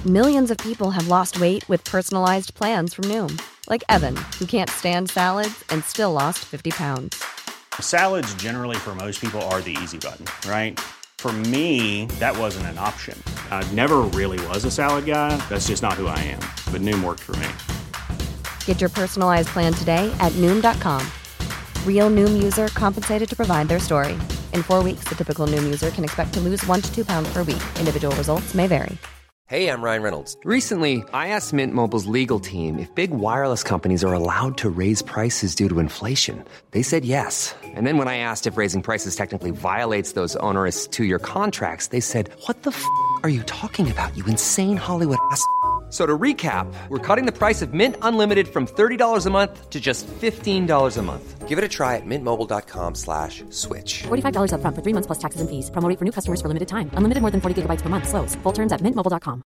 Millions of people have lost weight with personalized plans from Noom. Like Evan, who can't stand salads and still lost 50 pounds. Salads generally for most people are the easy button, right? For me, that wasn't an option. I never really was a salad guy. That's just not who I am. But Noom worked for me. Get your personalized plan today at Noom.com. Real Noom user compensated to provide their story. In 4 weeks, the typical Noom user can expect to lose 1 to 2 pounds per week. Individual results may vary. Hey, I'm Ryan Reynolds. Recently, I asked Mint Mobile's legal team if big wireless companies are allowed to raise prices due to inflation. They said yes. And then when I asked if raising prices technically violates those onerous 2-year contracts, they said, "What the f*** are you talking about, you insane Hollywood ass?" So to recap, we're cutting the price of Mint Unlimited from $30 a month to just $15 a month. Give it a try at mintmobile.com/switch. $45 up front for 3 months plus taxes and fees. Promo rate for new customers for limited time. Unlimited more than 40 gigabytes per month. Slows full terms at mintmobile.com.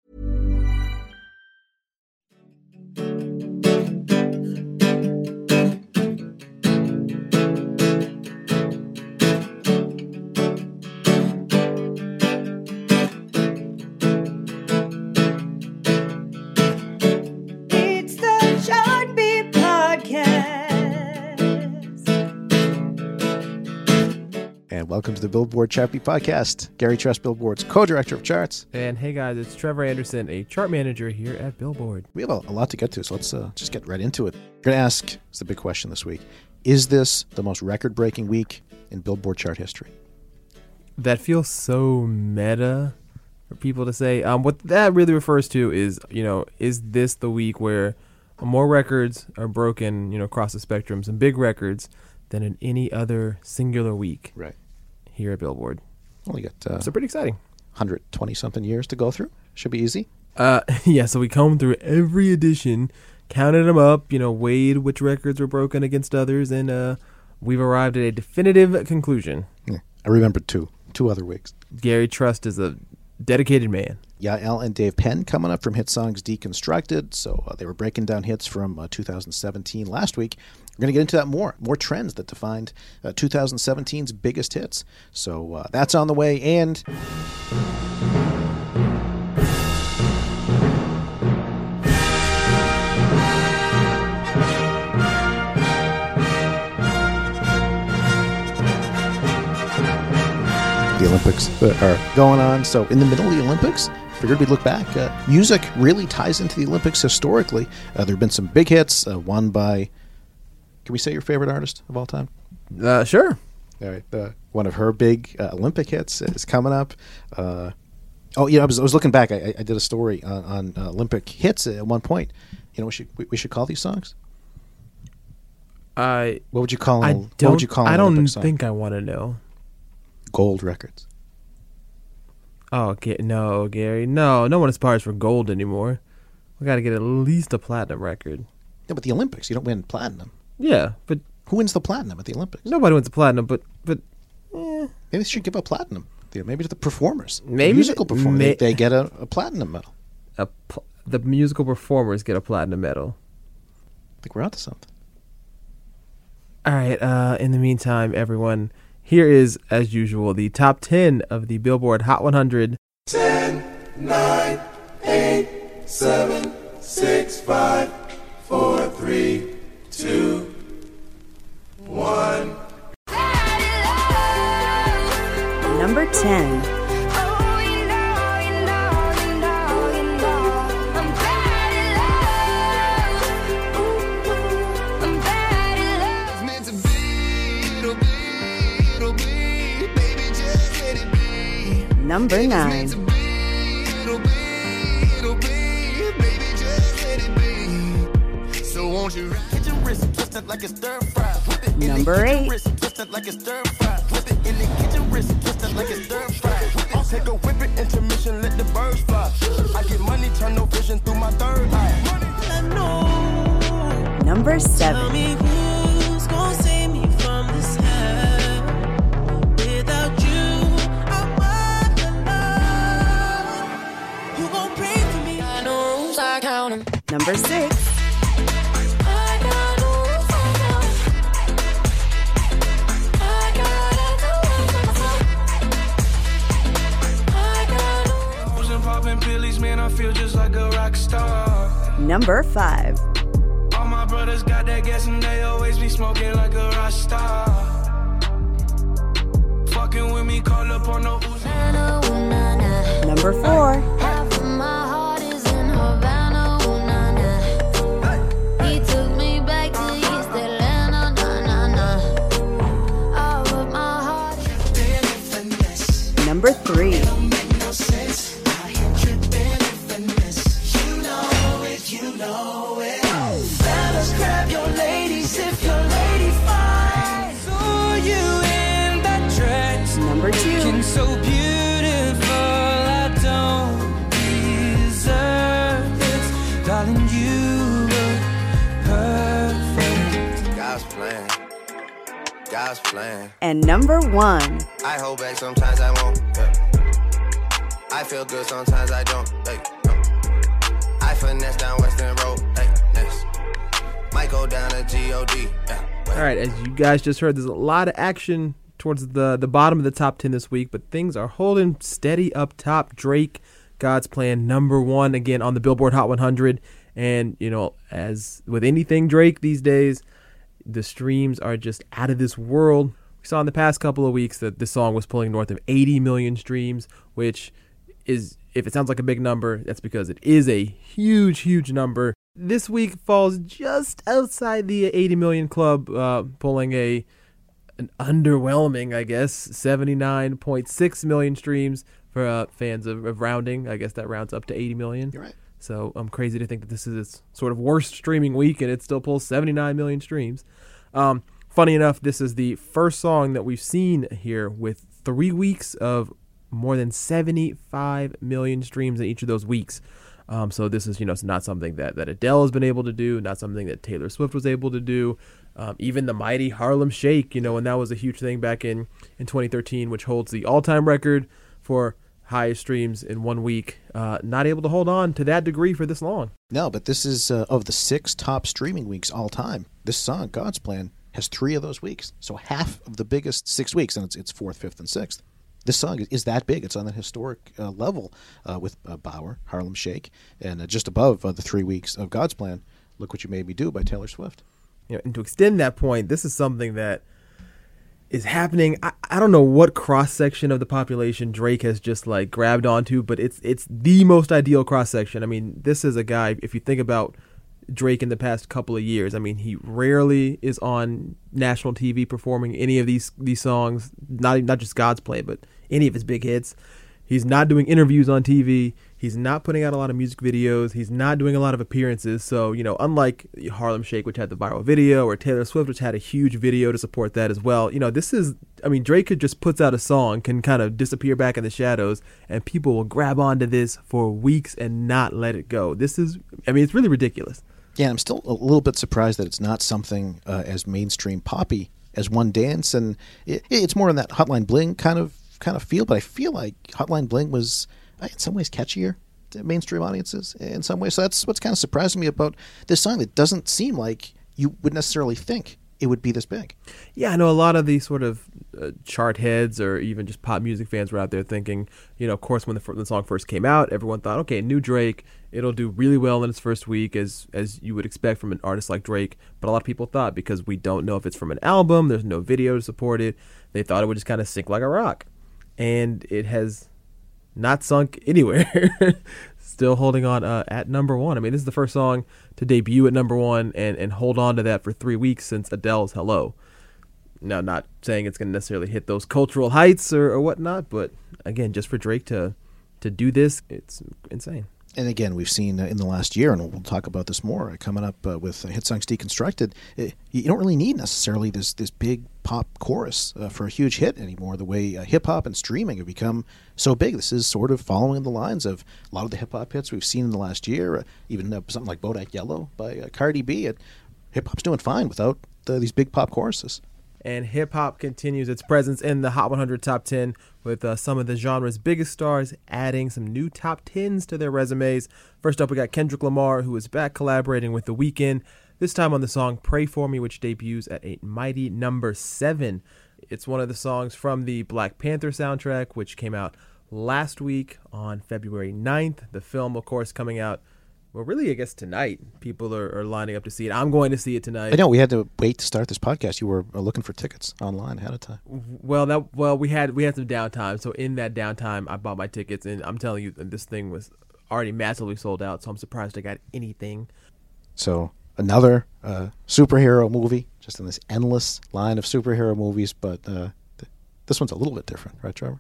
And welcome to the Billboard Chart Beat Podcast. Gary Trust, Billboard's co-director of charts. And hey guys, it's Trevor Anderson, a chart manager here at Billboard. We have a lot to get to, so let's just get right into it. We're going to ask, it's the big question this week, is this the most record-breaking week in Billboard chart history? That feels so meta for people to say. What that really refers to is, is this the week where more records are broken, across the spectrum, some big records, than in any other singular week here at Billboard. Only got so pretty exciting. 120-something years to go through. Should be easy. Yeah, so we combed through every edition, counted them up, weighed which records were broken against others, and we've arrived at a definitive conclusion. Yeah, I remember two other weeks. Gary Trust is a dedicated man. Yael and Dave Penn coming up from Hit Songs Deconstructed. So they were breaking down hits from 2017 last week. We're going to get into that more trends that defined 2017's biggest hits. So that's on the way. And the Olympics are going on. So in the middle of the Olympics, figured we'd look back. Music really ties into the Olympics historically. There have been some big hits, one by, can we say your favorite artist of all time? Sure. All right. One of her big Olympic hits is coming up. I was looking back. I did a story on Olympic hits at one point. We should call these songs? What would you call them? I don't think I want to know. Gold records. Oh, no, Gary. No one aspires for gold anymore. We got to get at least a platinum record. Yeah, but the Olympics, you don't win platinum. Yeah, but who wins the platinum at the Olympics? Nobody wins the platinum, but maybe they should give a platinum. Maybe to the performers. Maybe the musical performers. They get a platinum medal. The musical performers get a platinum medal. I think we're onto something. All right. In the meantime, everyone, here is, as usual, the top 10 of the Billboard Hot 100. 10, 9, 8, 7, 6, 5, 4, 3, 2, 1. Number 10. Number 9. Number 8. Take a whip it, intermission, let the birds fly. I get money, turn no vision through my third eye. Number 7. Tell me who's gonna save me from this hell. Without you, I'm alone. Who gon' pray for me? I know rules, I count 'em. Number 6. man, I feel just like a rock star. Number 5. All my brothers got that gas and they always be smoking like a rock star. Fucking with me, call up on no Uzi. Number 4. Half of my heart is in Havana, ooh, nah, nah. He took me back to East Atlanta, nah, nah, nah. All of my heart is Number 3. Fellas, grab your ladies if your lady fine. Saw you in that dress. Number 2. Looking so beautiful, I don't deserve this. Darling, you look perfect. God's plan. God's plan. And number 1. I hold back sometimes I won't. Yeah. I feel good sometimes I don't. Hey, no. I finesse down Western Road. Hey, yes. Might go down to G.O.D. Yeah. All right, as you guys just heard, there's a lot of action towards the bottom of the top 10 this week, but things are holding steady up top. Drake, God's Plan, number 1 again on the Billboard Hot 100. And, you know, as with anything Drake these days, the streams are just out of this world. We saw in the past couple of weeks that this song was pulling north of 80 million streams, which is, if it sounds like a big number, that's because it is a huge, huge number. This week falls just outside the 80 million club, pulling an underwhelming, I guess, 79.6 million streams for fans of rounding. I guess that rounds up to 80 million. You're right. So I'm crazy to think that this is its sort of worst streaming week, and it still pulls 79 million streams. Funny enough, this is the first song that we've seen here with 3 weeks of more than 75 million streams in each of those weeks. So this is, it's not something that Adele has been able to do, not something that Taylor Swift was able to do. Even the mighty Harlem Shake, and that was a huge thing back in 2013, which holds the all-time record for highest streams in 1 week. Not able to hold on to that degree for this long. No, but this is of the 6 top streaming weeks all time. This song, God's Plan, has 3 of those weeks. So half of the biggest 6 weeks, and it's 4th, 5th, and 6th. This song is that big. It's on the historic level with Bauer, Harlem Shake, and just above the 3 weeks of God's Plan, Look What You Made Me Do by Taylor Swift. And to extend that point, this is something that is happening. I don't know what cross-section of the population Drake has just grabbed onto, but it's the most ideal cross-section. I mean, this is a guy, if you think about Drake in the past couple of years, I mean, he rarely is on national TV performing any of these songs, not just God's Plan, but any of his big hits. He's not doing interviews on TV. He's not putting out a lot of music videos. He's not doing a lot of appearances. So, unlike Harlem Shake, which had the viral video, or Taylor Swift, which had a huge video to support that as well, this is, Drake could just puts out a song, can kind of disappear back in the shadows, and people will grab onto this for weeks and not let it go. This is, it's really ridiculous. Yeah, I'm still a little bit surprised that it's not something as mainstream poppy as One Dance, and it's more in that Hotline Bling kind of feel. But I feel like Hotline Bling was in some ways catchier to mainstream audiences in some ways. So that's what's kind of surprising me about this song. It doesn't seem like you would necessarily think it would be this big. Yeah, I know a lot of these sort of chart heads or even just pop music fans were out there thinking, of course, when the song first came out, everyone thought, okay, new Drake, it'll do really well in its first week, as you would expect from an artist like Drake. But a lot of people thought, because we don't know if it's from an album, there's no video to support it, they thought it would just kind of sink like a rock. And it has not sunk anywhere. Still holding on at number 1. This is the first song to debut at number 1 and hold on to that for 3 weeks since Adele's Hello. Now, not saying it's going to necessarily hit those cultural heights or whatnot, but again, just for Drake to do this, it's insane. And again, we've seen in the last year, and we'll talk about this more coming up with Hit Songs Deconstructed, you don't really need necessarily this big pop chorus for a huge hit anymore, the way hip-hop and streaming have become so big. This is sort of following the lines of a lot of the hip-hop hits we've seen in the last year, even something like Bodak Yellow by Cardi B. Hip-hop's doing fine without these big pop choruses. And hip-hop continues its presence in the Hot 100 Top 10 with some of the genre's biggest stars adding some new top 10s to their resumes. First up, we got Kendrick Lamar, who is back collaborating with The Weeknd, this time on the song Pray For Me, which debuts at a mighty number 7. It's one of the songs from the Black Panther soundtrack, which came out last week on February 9th. The film, of course, coming out, well, really, I guess tonight. People are lining up to see it. I'm going to see it tonight. I know we had to wait to start this podcast. You were looking for tickets online ahead of time. Well, we had some downtime. So in that downtime, I bought my tickets, and I'm telling you, this thing was already massively sold out. So I'm surprised I got anything. So another superhero movie, just in this endless line of superhero movies, but this one's a little bit different, right, Trevor?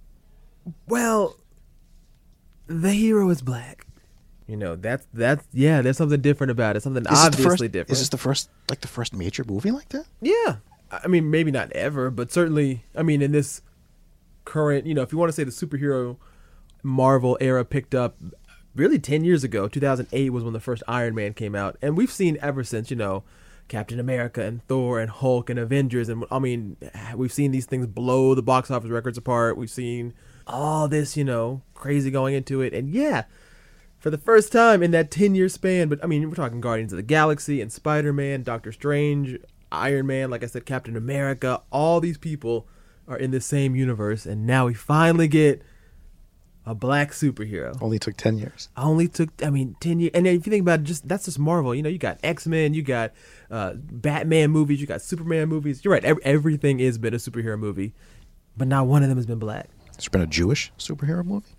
Well, the hero is black. You know, that's there's something different about it. Something obviously different. Is this the first major movie like that? Yeah. I mean, maybe not ever, but certainly, I mean, in this current, if you want to say the superhero Marvel era picked up really 10 years ago, 2008 was when the first Iron Man came out. And we've seen ever since, Captain America and Thor and Hulk and Avengers. And I mean, we've seen these things blow the box office records apart. We've seen all this, crazy going into it. And yeah, for the first time in that 10-year span, but I mean, we're talking Guardians of the Galaxy and Spider-Man, Doctor Strange, Iron Man, like I said, Captain America, all these people are in the same universe. And now we finally get a black superhero. Only took 10 years. 10 years. And then if you think about it, that's just Marvel. You got X-Men, you got Batman movies, you got Superman movies. You're right. Everything has been a superhero movie, but not one of them has been black. There's been a Jewish superhero movie?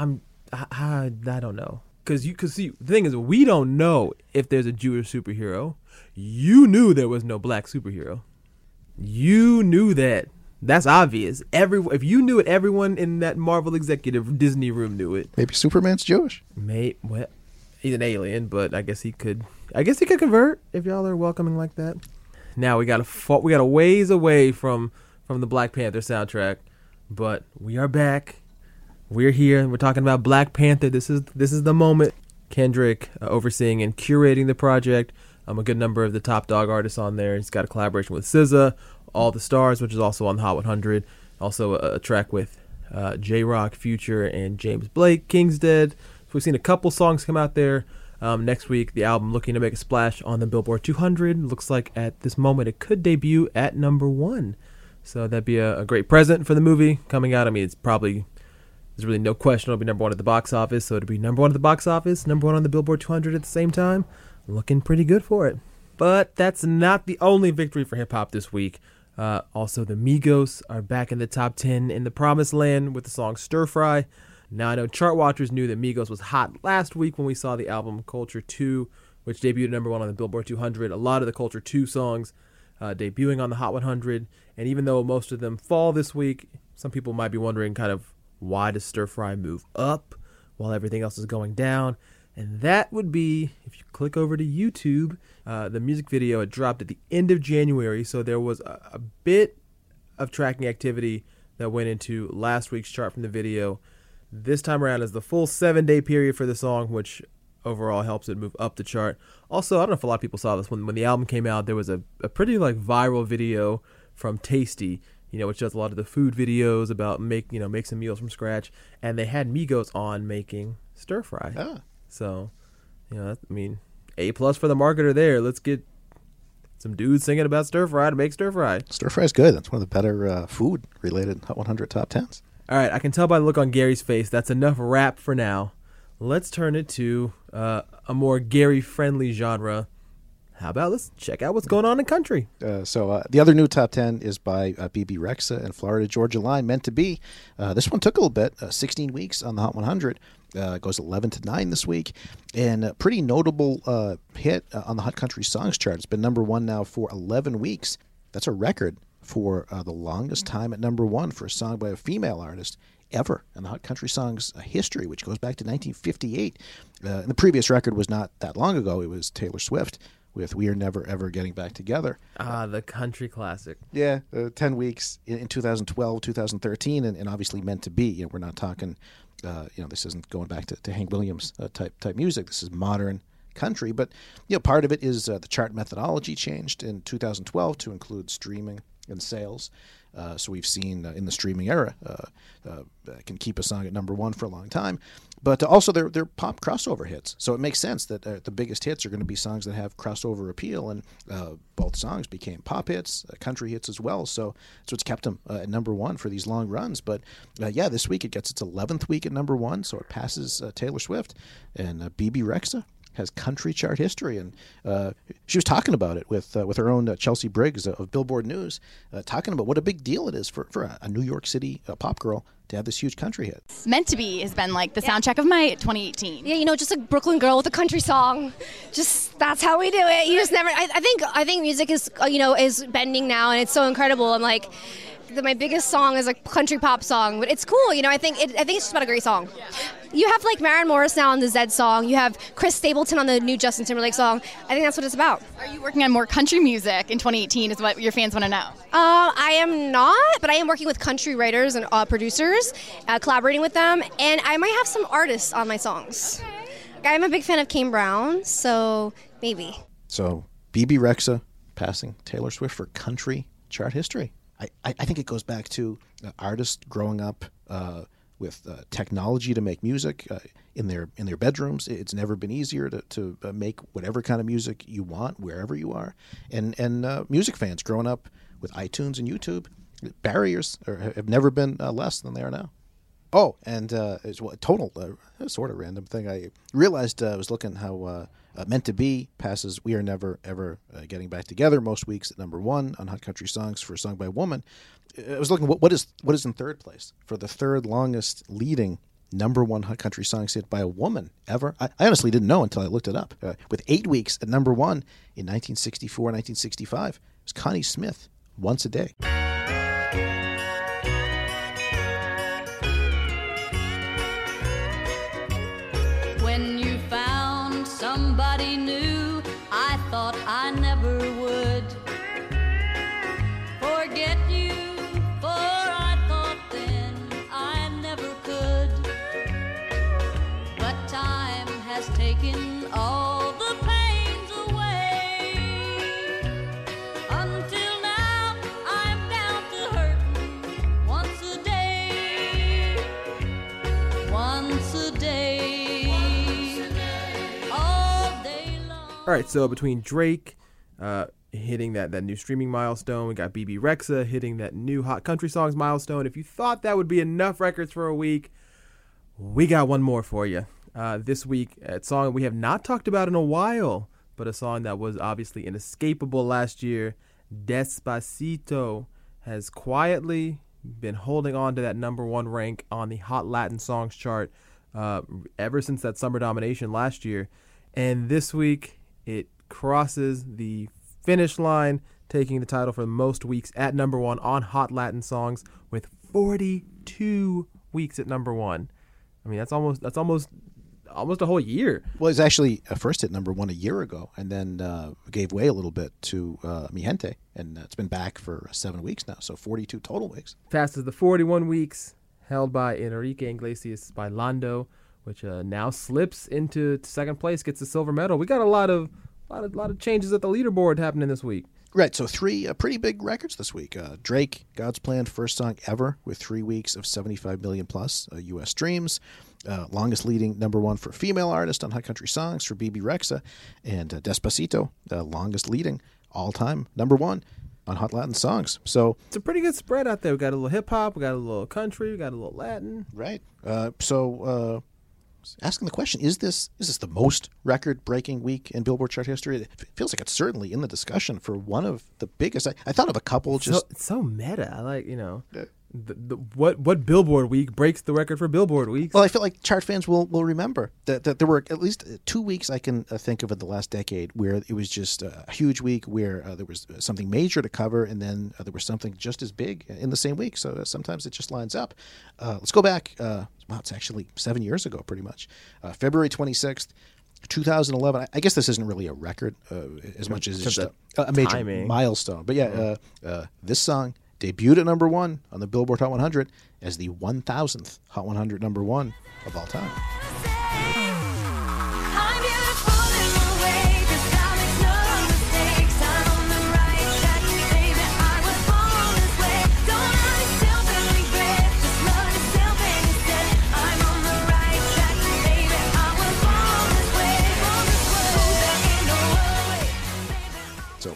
I don't know. Because see, the thing is, we don't know if there's a Jewish superhero. You knew there was no black superhero. You knew that. That's obvious. If you knew it, everyone in that Marvel executive Disney room knew it. Maybe Superman's Jewish. Well, he's an alien, but I guess he could convert if y'all are welcoming like that. Now we got a ways away from the Black Panther soundtrack, but we are back. We're here. We're talking about Black Panther. This is the moment. Kendrick overseeing and curating the project. A good number of the top dog artists on there. He's got a collaboration with SZA, All the Stars, which is also on the Hot 100. Also a track with J-Rock, Future, and James Blake, King's Dead. So we've seen a couple songs come out there. Next week, the album looking to make a splash on the Billboard 200. Looks like at this moment it could debut at number 1. So that'd be a great present for the movie coming out. I mean, there's really no question it'll be number 1 at the box office. So it'll be number 1 at the box office, number 1 on the Billboard 200 at the same time. Looking pretty good for it. But that's not the only victory for hip-hop this week. Also, the Migos are back in the top 10 in the Promised Land with the song Stir Fry. Now, I know chart watchers knew that Migos was hot last week when we saw the album Culture 2, which debuted at number 1 on the Billboard 200. A lot of the Culture 2 songs debuting on the Hot 100. And even though most of them fall this week, some people might be wondering kind of why does Stir Fry move up while everything else is going down? And that would be, if you click over to YouTube, the music video, it dropped at the end of January. So there was a bit of tracking activity that went into last week's chart from the video. This time around is the full 7-day period for the song, which overall helps it move up the chart. Also, I don't know if a lot of people saw this. When the album came out, there was a pretty viral video from Tasty, which does a lot of the food videos about make some meals from scratch. And they had Migos on making Stir Fry. Ah. So, A+ for the marketer there. Let's get some dudes singing about stir fry to make stir fry. Stir fry is good. That's one of the better food-related Hot 100 top 10s. All right, I can tell by the look on Gary's face that's enough rap for now. Let's turn it to a more Gary-friendly genre. How about let's check out what's going on in country? So the other new top 10 is by BB Rexa and Florida Georgia Line, Meant to Be. This one took a little bit, 16 weeks on the Hot 100. Goes 11 to 9 this week. And a pretty notable hit on the Hot Country Songs chart. It's been number 1 now for 11 weeks. That's a record for the longest time at number 1 for a song by a female artist ever in the Hot Country Songs history, which goes back to 1958. And the previous record was not that long ago. It was Taylor Swift with We Are Never Ever Getting Back Together. The country classic. Yeah, 10 weeks in 2012, 2013, and obviously Meant to Be. We're not talking, this isn't going back to Hank Williams type music. This is modern country. But, part of it is the chart methodology changed in 2012 to include streaming and sales. So we've seen in the streaming era can keep a song at number one for a long time. But also they're pop crossover hits. So it makes sense that the biggest hits are going to be songs that have crossover appeal. And both songs became pop hits, country hits as well. So that's what's kept them at number one for these long runs. But this week it gets its 11th week at number one. So it passes Taylor Swift. And Bebe Rexha has country chart history, and she was talking about it with her own Chelsea Briggs of Billboard News, talking about what a big deal it is for a New York City pop girl to have this huge country hit. Meant to Be has been like the soundtrack of my 2018. Yeah, just a Brooklyn girl with a country song. Just that's how we do it. You just never. I think music is is bending now, and it's so incredible. I'm like, my biggest song is a country pop song, but it's cool. I think it's just about a great song. You have like Maren Morris now on the Zed song. You have Chris Stapleton on the new Justin Timberlake song. I think that's what it's about. Are you working on more country music in 2018 is what your fans want to know? I am not, but I am working with country writers and producers, collaborating with them, and I might have some artists on my songs. Okay. I'm a big fan of Kane Brown, so maybe. So Bebe Rexha passing Taylor Swift for country chart history. I think it goes back to artists growing up with technology to make music in their bedrooms. It's never been easier to make whatever kind of music you want wherever you are, and music fans growing up with iTunes and YouTube. Barriers have never been less than they are now. Oh, and it's a total sort of random thing. I realized I was looking how Meant to Be passes We Are Never Ever Getting Back Together most weeks at number one on Hot Country Songs for a song by a woman. I was looking what is in third place for the third longest leading number one Hot Country Songs hit by a woman ever. I honestly didn't know until I looked it up. With 8 weeks at number one in 1964, 1965, it was Connie Smith, Once a Day. When you found somebody new, I thought I never would forget you, for I thought then I never could. But time has taken all the pains away. Until now, I'm down to hurting once a day. Once a day. All right, so between Drake hitting that new streaming milestone, we got Bebe Rexha hitting that new Hot Country Songs milestone. If you thought that would be enough records for a week, we got one more for you. This week, a song we have not talked about in a while, but a song that was obviously inescapable last year. Despacito has quietly been holding on to that number one rank on the Hot Latin Songs chart ever since that summer domination last year. And this week, it crosses the finish line, taking the title for most weeks at number one on Hot Latin Songs with 42 weeks at number one. I mean, that's almost a whole year. Well, it's actually first hit number one a year ago, and then gave way a little bit to Mi Gente, and it's been back for 7 weeks now, so 42 total weeks. Passes the 41 weeks held by Enrique Iglesias by Lando, which now slips into second place, gets the silver medal. We got a lot of changes at the leaderboard happening this week. Right, so 3 pretty big records this week. Drake, God's Plan, first song ever with 3 weeks of 75 million plus U.S. streams. Longest leading number one for female artist on Hot Country Songs for Bebe Rexha. And Despacito, the longest leading all-time number one on Hot Latin Songs. So it's a pretty good spread out there. We got a little hip-hop, we got a little country, we got a little Latin. Right. Asking the question, is this the most record-breaking week in Billboard chart history? It feels like it's certainly in the discussion for one of the biggest. I thought of a couple. It's so meta. I like, what Billboard week breaks the record for Billboard weeks? Well, I feel like chart fans will remember that there were at least 2 weeks I can think of in the last decade where it was just a huge week where there was something major to cover, and then there was something just as big in the same week. So sometimes it just lines up. Let's go back. Wow, it's actually 7 years ago, pretty much. February 26th, 2011. I guess this isn't really a record as much as it's just a major timing milestone. But this song debuted at number one on the Billboard Hot 100 as the 1,000th Hot 100 number one of all time. Don't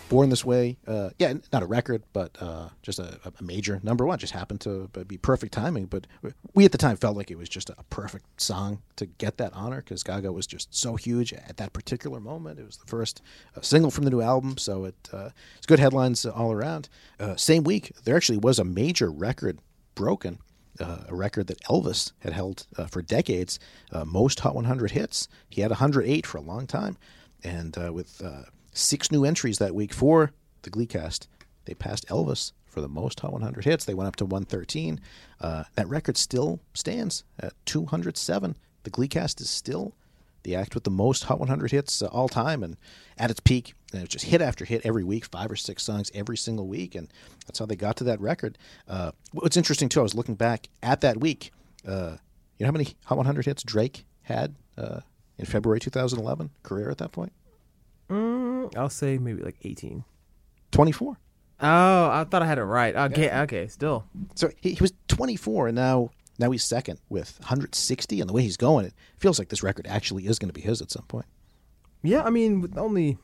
Born This Way, not a record, but just a major number one. Just happened to be perfect timing. But we at the time felt like it was just a perfect song to get that honor because Gaga was just so huge at that particular moment. It was the first single from the new album, so it's good headlines all around. Same week, there actually was a major record broken, a record that Elvis had held for decades, most Hot 100 hits. He had 108 for a long time, and with 6 new entries that week for the Glee cast, they passed Elvis for the most Hot 100 hits. They went up to 113. That record still stands at 207. The Glee cast is still the act with the most Hot 100 hits all time, and at its peak, it was just hit after hit every week, 5 or 6 songs every single week, and that's how they got to that record. What's interesting, too, I was looking back at that week. You know how many Hot 100 hits Drake had in February 2011, career at that point? I'll say maybe like 18. 24. Oh, I thought I had it right. Okay, still. So he was 24, and now he's second with 160, and the way he's going, it feels like this record actually is going to be his at some point. Yeah, I mean, with only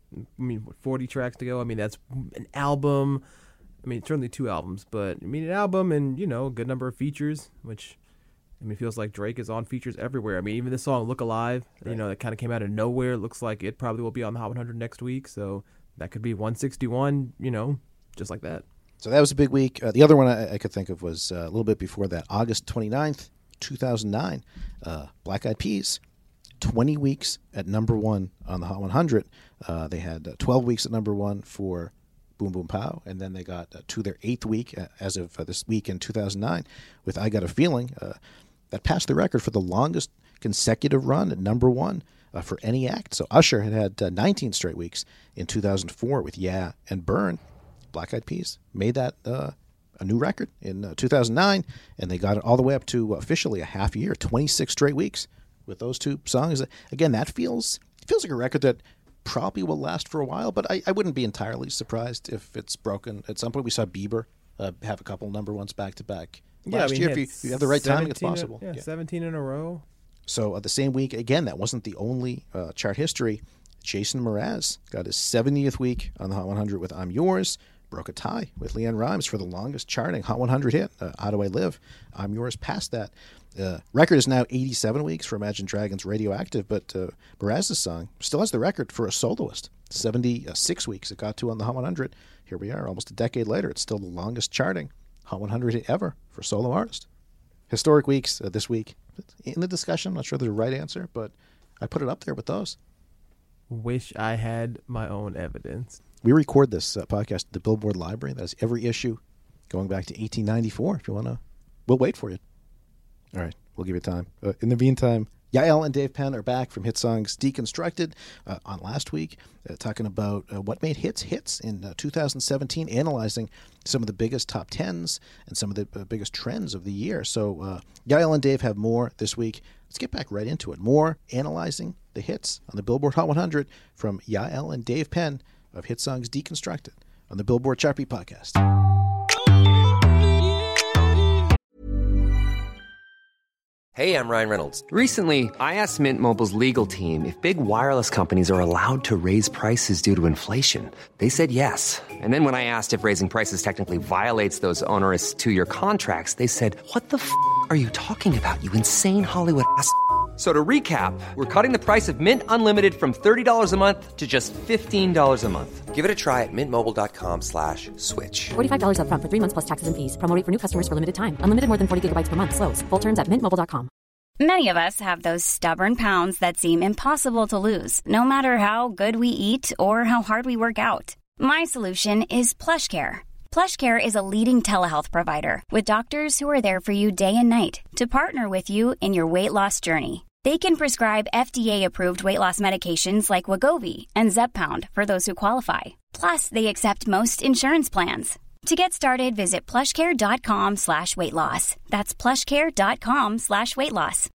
40 tracks to go. I mean, that's an album. I mean, certainly 2 albums, but I mean, an album and, a good number of features, which, I mean, feels like Drake is on features everywhere. I mean, even this song, Look Alive, right, that kind of came out of nowhere. It looks like it probably will be on the Hot 100 next week, so that could be 161, just like that. So that was a big week. The other one I could think of was a little bit before that, August 29th, 2009, Black Eyed Peas. 20 weeks at number 1 on the Hot 100. They had 12 weeks at number 1 for Boom Boom Pow, and then they got to their 8th week as of this week in 2009 with I Got a Feeling. That passed the record for the longest consecutive run at number 1 for any act. So Usher had 19 straight weeks in 2004 with Yeah and Burn. Black Eyed Peas made that a new record in 2009, and they got it all the way up to officially a half year, 26 straight weeks with those 2 songs. Again, that feels like a record that probably will last for a while, but I wouldn't be entirely surprised if it's broken. At some point, we saw Bieber have a couple number ones back-to-back. Last year, if you have the right timing, it's possible. 17 in a row. So the same week, again, that wasn't the only chart history. Jason Mraz got his 70th week on the Hot 100 with I'm Yours, broke a tie with LeAnn Rimes for the longest charting Hot 100 hit, How Do I Live? I'm Yours passed that. Record is now 87 weeks for Imagine Dragons' Radioactive, but Mraz's song still has the record for a soloist. 76 weeks it got to on the Hot 100. Here we are, almost a decade later. It's still the longest charting Hot 100 hit ever for solo artist. Historic weeks this week. In the discussion, I'm not sure there's a right answer, but I put it up there with those. Wish I had my own evidence. We record this podcast at the Billboard Library. That's every issue going back to 1894. If you want to, we'll wait for you. All right, we'll give you time. In the meantime, Yael and Dave Penn are back from Hit Songs Deconstructed on last week, talking about what made hits in 2017, analyzing some of the biggest top 10s and some of the biggest trends of the year. So Yael and Dave have more this week. Let's get back right into it. More analyzing the hits on the Billboard Hot 100 from Yael and Dave Penn of Hit Songs Deconstructed on the Billboard Chart Beat Podcast. Hey, I'm Ryan Reynolds. Recently, I asked Mint Mobile's legal team if big wireless companies are allowed to raise prices due to inflation. They said yes. And then when I asked if raising prices technically violates those onerous 2-year contracts, they said, "What the f*** are you talking about, you insane Hollywood ass?" So to recap, we're cutting the price of Mint Unlimited from $30 a month to just $15 a month. Give it a try at mintmobile.com/switch. $45 up front for 3 months plus taxes and fees. Promo rate for new customers for limited time. Unlimited more than 40 gigabytes per month. Slows full terms at mintmobile.com. Many of us have those stubborn pounds that seem impossible to lose, no matter how good we eat or how hard we work out. My solution is PlushCare. PlushCare is a leading telehealth provider with doctors who are there for you day and night to partner with you in your weight loss journey. They can prescribe FDA-approved weight loss medications like Wegovy and Zepbound for those who qualify. Plus, they accept most insurance plans. To get started, visit plushcare.com/weightloss. That's plushcare.com/weightloss.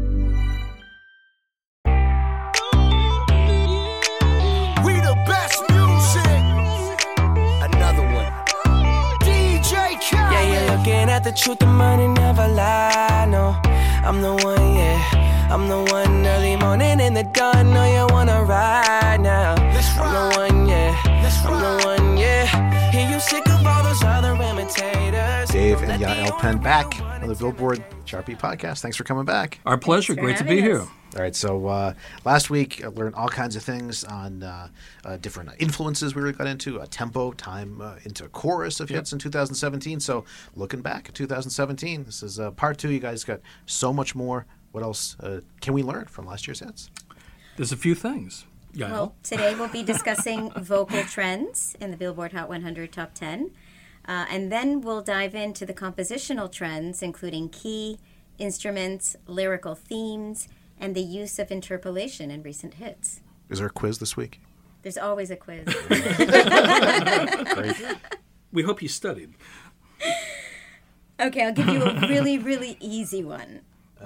We the best music. Another one. DJ Khaled. Yeah, you're looking at the truth, the money never lie. No, I'm the one, yeah. I'm the one early morning in the dawn. Know you wanna ride now. Let's I'm ride. the one, yeah. Let's I'm ride. Yael Penn back on the Billboard Chart Beat podcast. Thanks for coming back. Our pleasure. Great to be here. All right, so last week I learned all kinds of things on different influences we really got into, tempo, time, into chorus of hits in 2017. So looking back at 2017, this is part 2. You guys got so much more. What else can we learn from last year's hits? There's a few things. Yael? Well, today we'll be discussing vocal trends in the Billboard Hot 100 Top 10. And then we'll dive into the compositional trends, including key, instruments, lyrical themes, and the use of interpolation in recent hits. Is there a quiz this week? There's always a quiz. We hope you studied. Okay, I'll give you a really, really easy one.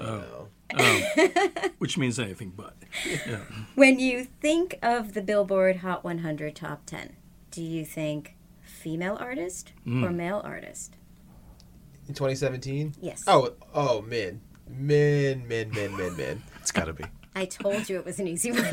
Which means anything but. Yeah. When you think of the Billboard Hot 100 Top 10, do you think female artist or male artist? In 2017? Yes. Oh, men. Men. It's got to be. I told you it was an easy one.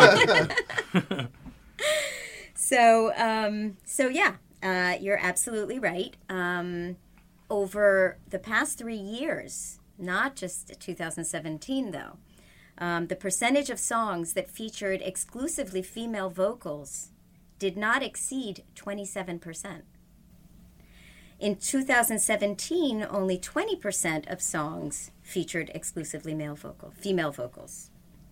So you're absolutely right. Over the past 3 years, not just 2017 though, the percentage of songs that featured exclusively female vocals did not exceed 27%. In 2017, only 20% of songs featured exclusively female vocals.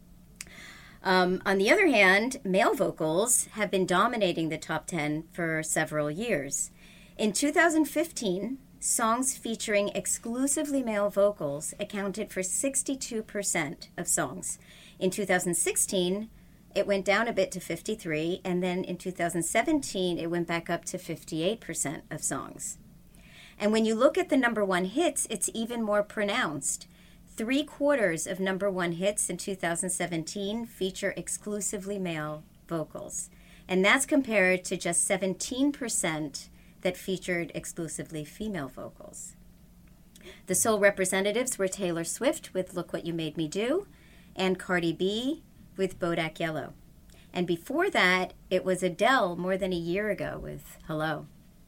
On the other hand, male vocals have been dominating the top 10 for several years. In 2015, songs featuring exclusively male vocals accounted for 62% of songs. In 2016, it went down a bit to 53%, and then in 2017, it went back up to 58% of songs. And when you look at the number one hits, it's even more pronounced. 3/4 of number one hits in 2017 feature exclusively male vocals. And that's compared to just 17% that featured exclusively female vocals. The sole representatives were Taylor Swift with Look What You Made Me Do and Cardi B with Bodak Yellow. And before that, it was Adele more than a year ago with Hello.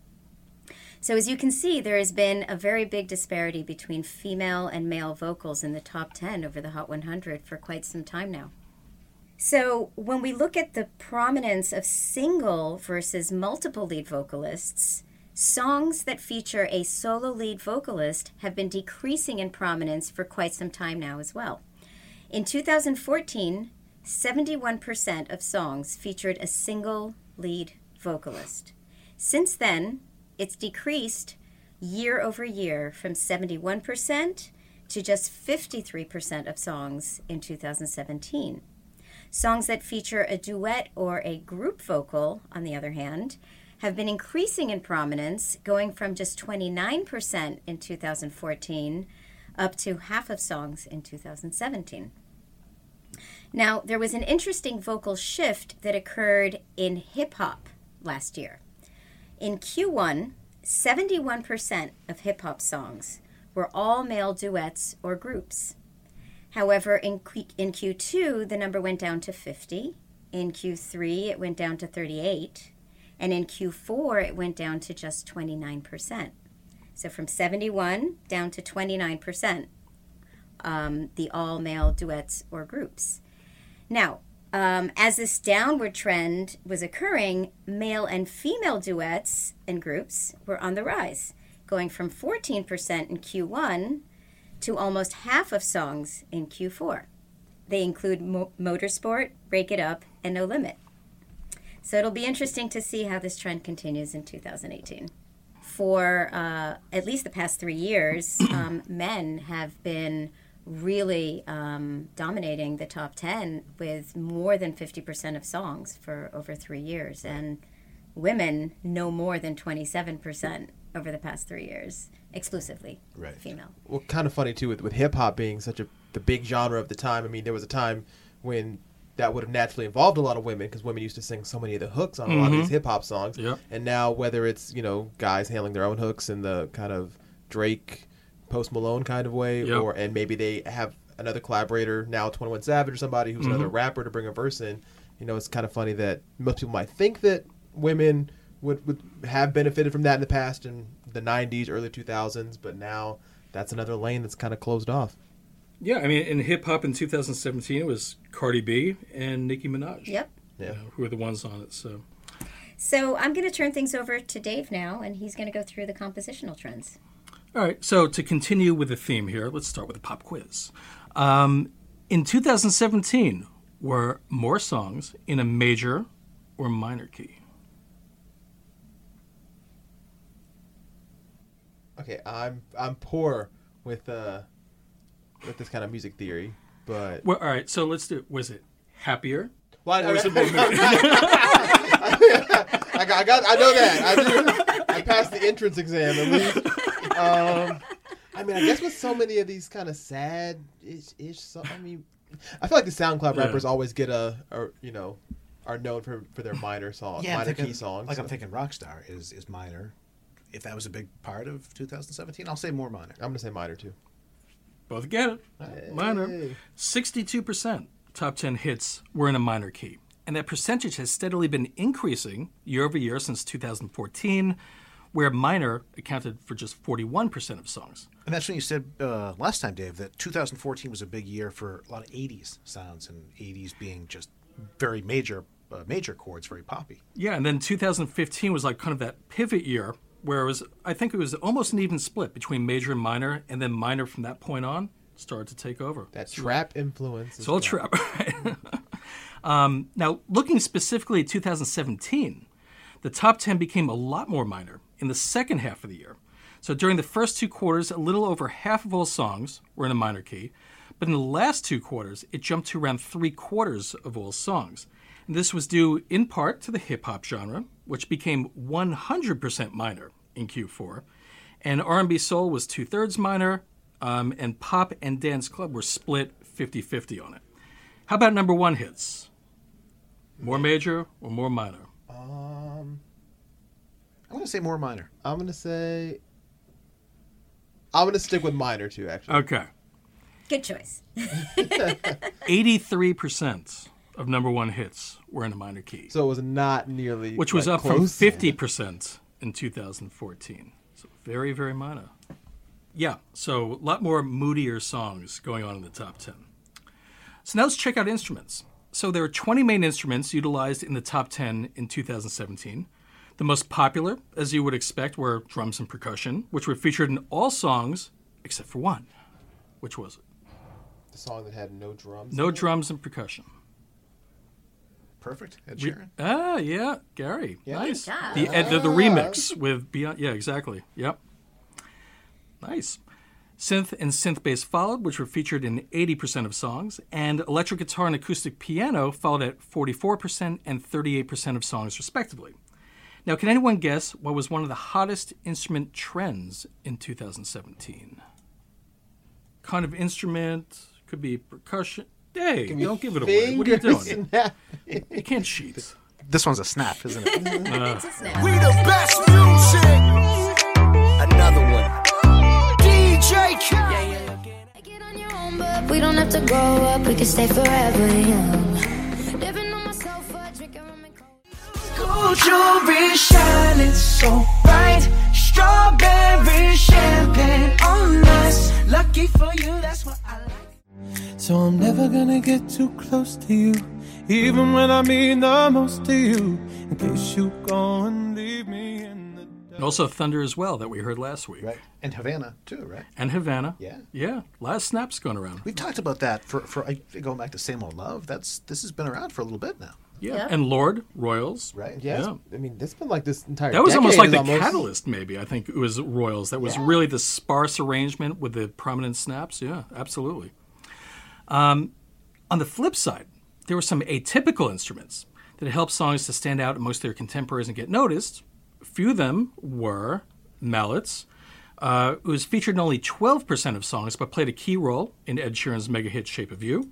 So as you can see, there has been a very big disparity between female and male vocals in the top 10 over the Hot 100 for quite some time now. So when we look at the prominence of single versus multiple lead vocalists, songs that feature a solo lead vocalist have been decreasing in prominence for quite some time now as well. In 2014, 71% of songs featured a single lead vocalist. Since then, it's decreased year over year from 71% to just 53% of songs in 2017. Songs that feature a duet or a group vocal, on the other hand, have been increasing in prominence, going from just 29% in 2014 up to half of songs in 2017. Now, there was an interesting vocal shift that occurred in hip-hop last year. In Q1, 71% of hip-hop songs were all male duets or groups. However, in Q2, the number went down to 50. In Q3, it went down to 38. And in Q4, it went down to just 29%. So from 71 down to 29%, the all-male duets or groups. Now, as this downward trend was occurring, male and female duets and groups were on the rise, going from 14% in Q1 to almost half of songs in Q4. They include Motorsport, Break It Up, and No Limit. So it'll be interesting to see how this trend continues in 2018. For at least the past 3 years, men have been really dominating the top 10 with more than 50% of songs for over 3 years. And women no more than 27% over the past 3 years, exclusively female. Well, kind of funny, too, with hip-hop being such the big genre of the time. I mean, there was a time when that would have naturally involved a lot of women because women used to sing so many of the hooks on a lot of these hip-hop songs. Yep. And now whether it's, guys handling their own hooks in the kind of Drake, Post Malone kind of way, and maybe they have another collaborator, now 21 Savage or somebody who's another rapper to bring a verse in. It's kind of funny that most people might think that women would have benefited from that in the past in the 90s, early 2000s, but now that's another lane that's kind of closed off. Yeah, I mean, in hip-hop in 2017, it was Cardi B and Nicki Minaj. Yep. Yeah. Who were the ones on it, so... So I'm going to turn things over to Dave now, and he's going to go through the compositional trends. All right, so to continue with the theme here, let's start with the pop quiz. In 2017, were more songs in a major or minor key? Okay, I'm poor with this kind of music theory, but Well, all right, so let's do. Was it happier? Well, Or was it more I know that. I passed the entrance exam at least. I mean, I guess with so many of these kind of sad-ish songs, I mean, I feel like the SoundCloud rappers always get are known for their minor songs, minor key songs. Like I'm thinking Rockstar is minor. If that was a big part of 2017, I'll say more minor. I'm going to say minor too. Both get it. Minor. 62% top 10 hits were in a minor key. And that percentage has steadily been increasing year over year since 2014, where minor accounted for just 41% of songs. And that's when you said last time, Dave, that 2014 was a big year for a lot of 80s sounds, and 80s being just very major chords, very poppy. Yeah, and then 2015 was like kind of that pivot year where I think it was almost an even split between major and minor, and then minor from that point on started to take over. That trap influence. It's all trap, right? Now, looking specifically at 2017, the top 10 became a lot more minor in the second half of the year. So during the first 2 quarters, a little over half of all songs were in a minor key. But in the last 2 quarters, it jumped to around 3/4 of all songs. And this was due in part to the hip-hop genre, which became 100% minor in Q4. And R&B soul was 2/3 minor, and pop and dance club were split 50-50 on it. How about number 1 hits? More major or more minor? I'm going to say more minor. I'm going to stick with minor too, actually. Okay. Good choice. 83% of number 1 hits were in a minor key. So it was not nearly which was up close. from 50% in 2014. So very, very minor. Yeah, so a lot more moodier songs going on in the top 10. So now let's check out instruments. So there are 20 main instruments utilized in the top 10 in 2017. The most popular, as you would expect, were drums and percussion, which were featured in all songs except for one. Which was it? The song that had no drums? No drums and percussion. Perfect. Ed Sheeran. Yeah, Gary. Yeah. Nice. Good job. The remix with Beyond. Yeah, exactly. Yep. Nice. Synth and synth bass followed, which were featured in 80% of songs, and electric guitar and acoustic piano followed at 44% and 38% of songs, respectively. Now, can anyone guess what was one of the hottest instrument trends in 2017? Kind of instrument, could be percussion. Hey, don't give it away. What are you doing? You can't cheat. This one's a snap, isn't it? It's a snap. We the best music. Another one. DJ But we don't have to grow up, we can stay forever young. Living on my sofa, drinking rum and coke. Gold jewelry shining so bright. Strawberry champagne on us. Lucky for you, that's what I like. So I'm never gonna get too close to you, even when I mean the most to you, in case you go and leave me in the And also Thunder as well, that we heard last week. Right. And Havana, too, right? And Havana. Yeah. Yeah. A lot of snaps going around. We've talked about that for going back to Same Old Love. This has been around for a little bit now. Yeah. And Lord, Royals. Right. Yeah. I mean, it's been like this entire That was almost decade like the catalyst, maybe. I think it was Royals. That was really the sparse arrangement with the prominent snaps. Yeah, absolutely. On the flip side, there were some atypical instruments that helped songs to stand out amongst their contemporaries and get noticed. A few of them were mallets. It was featured in only 12% of songs, but played a key role in Ed Sheeran's mega hit Shape of You.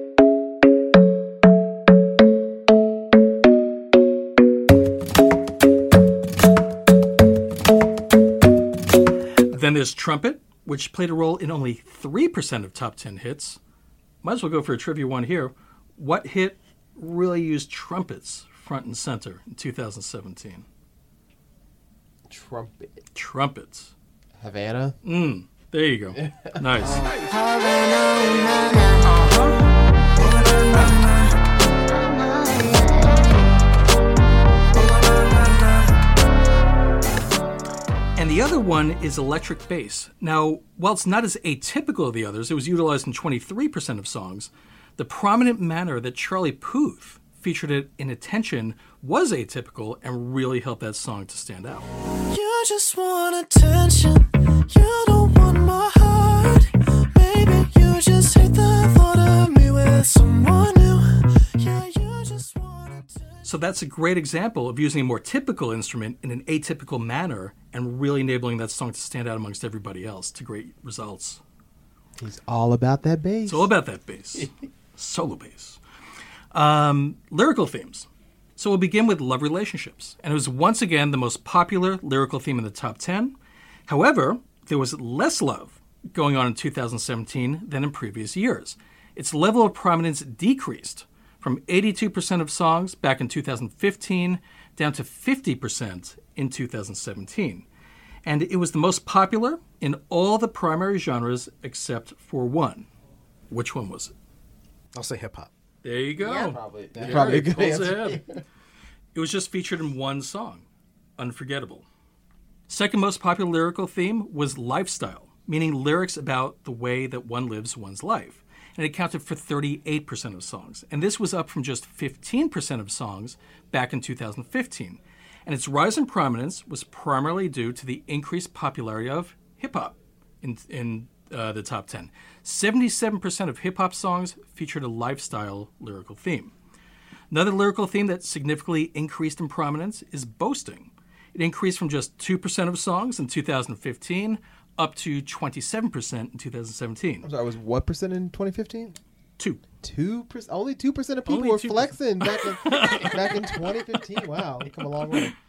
Then there's trumpet, which played a role in only 3% of top 10 hits. Might as well go for a trivia one here. What hit really used trumpets front and center in 2017? Trumpet. Havana. There you go. Nice. And the other one is electric bass. Now, while it's not as atypical of the others, it was utilized in 23% of songs, the prominent manner that Charlie Puth featured it in Attention was atypical and really helped that song to stand out. You just want attention. You don't want my heart. Maybe you just hate the thought of me with someone new. Yeah, you just want attention. So that's a great example of using a more typical instrument in an atypical manner and really enabling that song to stand out amongst everybody else to great results. He's all about that bass. It's all about that bass. Solo bass. Lyrical themes. So we'll begin with love relationships. And it was once again the most popular lyrical theme in the top 10. However, there was less love going on in 2017 than in previous years. Its level of prominence decreased from 82% of songs back in 2015 down to 50% in 2017. And it was the most popular in all the primary genres except for one. Which one was it? I'll say hip-hop. There you go. Yeah, probably. That's probably a good answer. It was just featured in one song, Unforgettable. Second most popular lyrical theme was lifestyle, meaning lyrics about the way that one lives one's life. And it accounted for 38% of songs. And this was up from just 15% of songs back in 2015. And its rise in prominence was primarily due to the increased popularity of hip-hop in the top 10. 77% of hip-hop songs featured a lifestyle lyrical theme. Another lyrical theme that significantly increased in prominence is boasting. It increased from just 2% of songs in 2015 up to 27% in 2017. I'm sorry, it was what percent in 2015? 2%. Only 2% of people Only were 2%. flexing back in 2015. Wow, we've come a long way.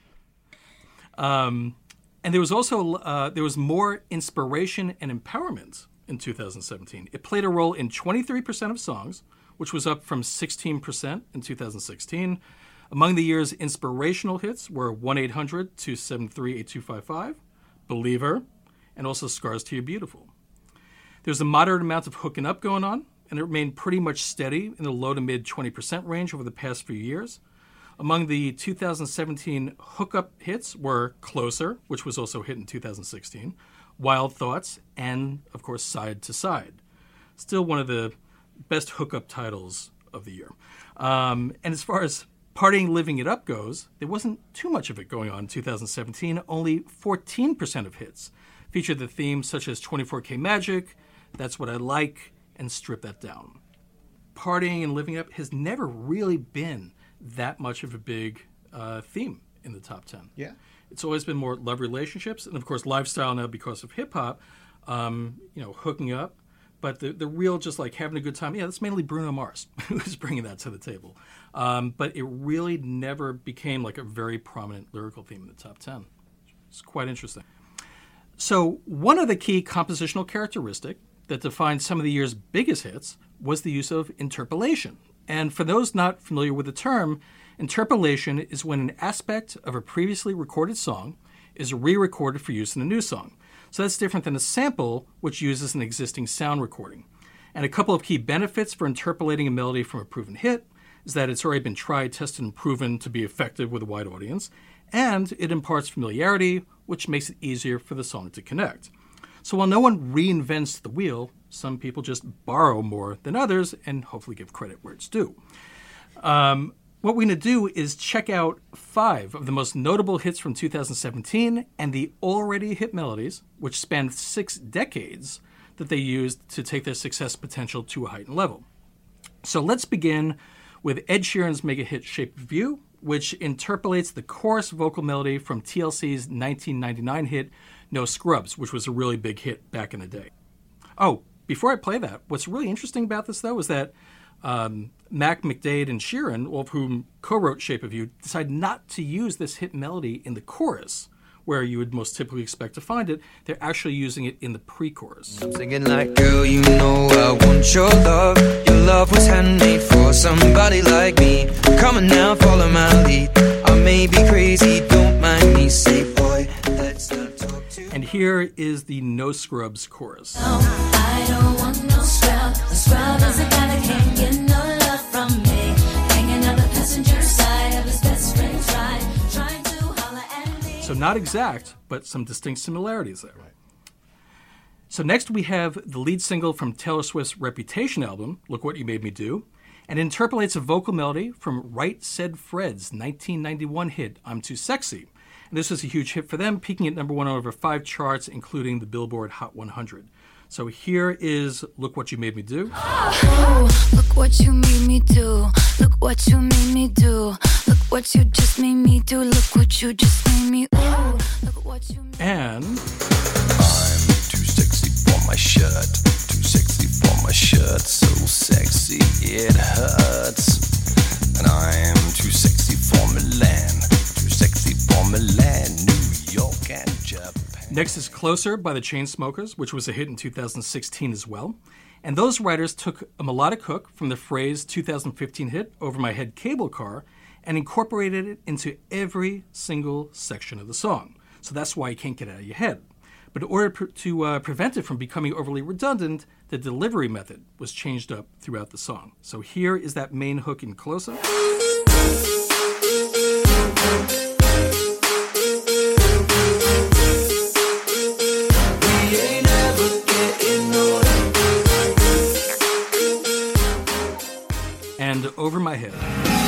And there was also there was more inspiration and empowerment in 2017. It played a role in 23% of songs, which was up from 16% in 2016. Among the year's inspirational hits were 1-800-273-8255, Believer, and also Scars to You Beautiful. There's a moderate amount of hooking up going on, and it remained pretty much steady in the low to mid 20% range over the past few years. Among the 2017 hookup hits were Closer, which was also a hit in 2016, Wild Thoughts, and, of course, Side to Side. Still one of the best hookup titles of the year. And as far as Partying Living It Up goes, there wasn't too much of it going on in 2017. Only 14% of hits featured the themes such as 24K Magic, That's What I Like, and Strip That Down. Partying and Living It Up has never really been that much of a big theme in the top 10. Yeah. It's always been more love relationships, and of course lifestyle now because of hip-hop, hooking up. But the real just like having a good time, that's mainly Bruno Mars who's bringing that to the table. But it really never became like a very prominent lyrical theme in the top 10. It's quite interesting. So one of the key compositional characteristics that defined some of the year's biggest hits was the use of interpolation. And for those not familiar with the term, interpolation is when an aspect of a previously recorded song is re-recorded for use in a new song. So that's different than a sample, which uses an existing sound recording. And a couple of key benefits for interpolating a melody from a proven hit is that it's already been tried, tested, and proven to be effective with a wide audience, and it imparts familiarity, which makes it easier for the song to connect. So while no one reinvents the wheel, some people just borrow more than others and hopefully give credit where it's due. What we're going to do is check out 5 of the most notable hits from 2017 and the already hit melodies, which spanned 6 decades, that they used to take their success potential to a heightened level. So let's begin with Ed Sheeran's mega hit Shape of You, which interpolates the chorus vocal melody from TLC's 1999 hit No Scrubs, which was a really big hit back in the day. Oh, before I play that, what's really interesting about this, though, is that Mac, McDade, and Sheeran, all of whom co-wrote Shape of You, decided not to use this hit melody in the chorus, where you would most typically expect to find it. They're actually using it in the pre-chorus. I'm singing like, girl, you know I want your love. Your love was handmade for somebody like me. Come on now, follow my lead. I may be crazy, don't mind me. Say, boy, here is the No Scrubs chorus. I don't want no scrub. A scrub is a guy that can't get no love from me. Hanging on the passenger side of his best friend's ride, trying to holler at me. So not exact, but some distinct similarities there. So next we have the lead single from Taylor Swift's Reputation album, Look What You Made Me Do, and interpolates a vocal melody from Right Said Fred's 1991 hit, I'm Too Sexy. And this was a huge hit for them, peaking at number 1 on over 5 charts, including the Billboard Hot 100. So here is Look What You Made Me Do. Oh, look what you made me do. Look what you made me do. Look what you just made me do. Look what you just made me do. Look what you made And I'm too sexy for my shirt. Too sexy for my shirt. So sexy it hurts. And I'm too sexy for Milan. Too sexy for Milan, New York and Japan. next is Closer by the Chainsmokers, which was a hit in 2016 as well. And those writers took a melodic hook from the Phrase 2015 hit Over My Head Cable Car and incorporated it into every single section of the song. So that's why you can't get out of your head. But in order to prevent it from becoming overly redundant, the delivery method was changed up throughout the song. So here is that main hook in Closer. And Over My Head.